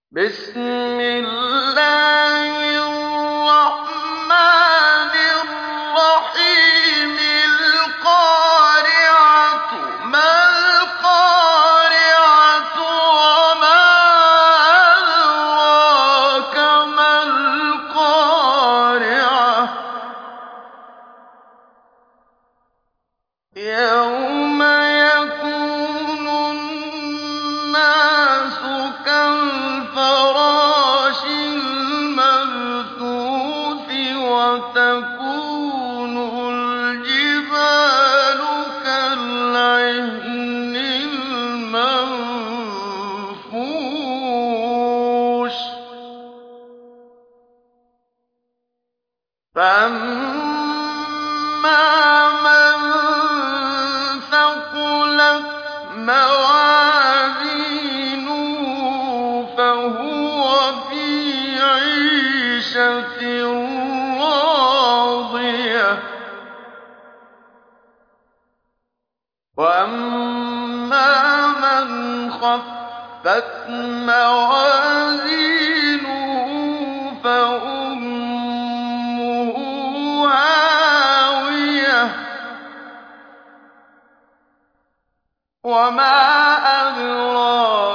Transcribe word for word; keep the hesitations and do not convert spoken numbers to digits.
بسم الله الرحمن الرحيم القارعة ما القارعة وما أدراك ما القارعة يوم يكون الناس كالفراش المبثوث وتكون الجبال كالعهن المنفوش فأما من ثقلت موازينه فهو في عيشة راضية وأما من خفت موازينه فأمه هاوية وما أدراك